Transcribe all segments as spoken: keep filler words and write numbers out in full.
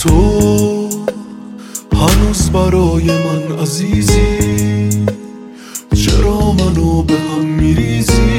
تو هنوز برای من عزیزی، چرا منو به هم میریزی؟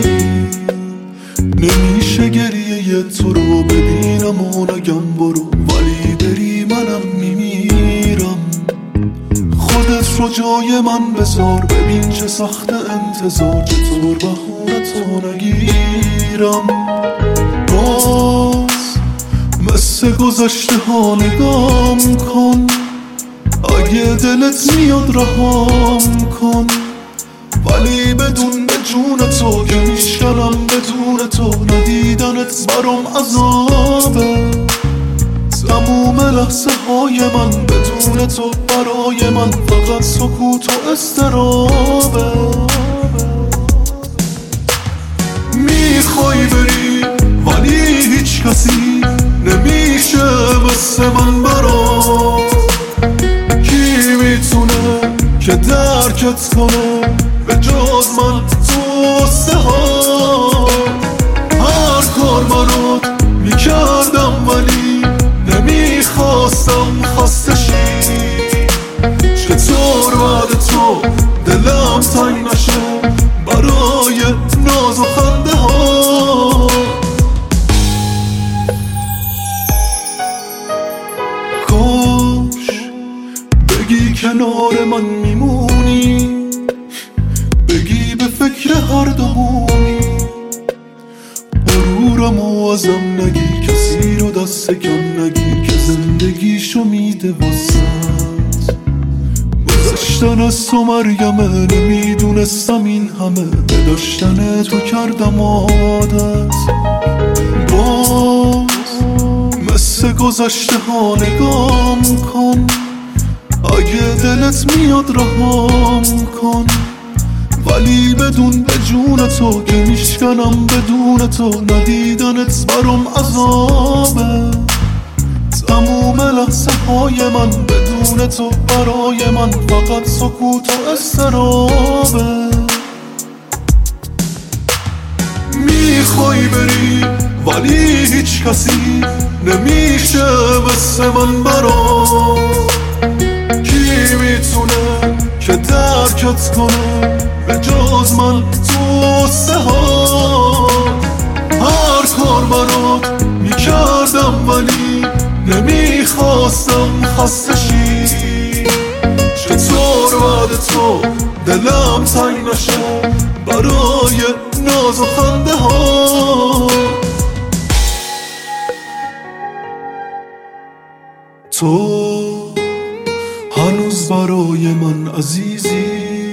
نمیشه گریه تو رو ببینم و نگم برو، ولی بری منم میمیرم. خودت رو جای من بذار، ببین چه سخت انتظار، چطور بهونه تو نگیرم. باز مثل گذشته ها نگام کن، اگه دلت میاد رهام کن، ولی بدون به جون تو که میشکنم بدون تو، ندیدنت برام عذابه. تموم لحظه های من بدون تو برای من فقط سکوت و اضطرابه. میخوای بری ولی هیچ کسی نمیشه مثل من برات. کی میتونه که درکت کنه به جز من تو قصه ها؟ هر کار برات میکردم ولی نمیخواستم خسته شی. چطور بعد تو دلم تنگ نشه برای ناز و خنده ها؟ کاش بگی کنار من میمونی، بگی به فکر هر دومونی، غرورمو ازم نگی، کسی رو دست کم نگی که زندگیشو میده واسد. گذشتن از تو مرگمه، نمیدونستم این همه به داشتن تو کردم عادت. باز مثل گذشته ها نگام کن، اگه دلت میاد رهام کن، ولی بدون به جون تو که میشکنم بدون تو، ندیدنت برام عذابه. تموم لحظه های من بدون تو برای من فقط سکوت و اضطرابه. میخوای بری ولی هیچ کسی نمیشه مثل من برات. کی میتونه که درکت کنه به جز من تو قصه ها؟ هر کار برات میکردم ولی نمیخواستم خسته شی. چطور بعد تو دلم تنگ نشه برای ناز و خنده ها؟ تو هنوز برای من عزیزی،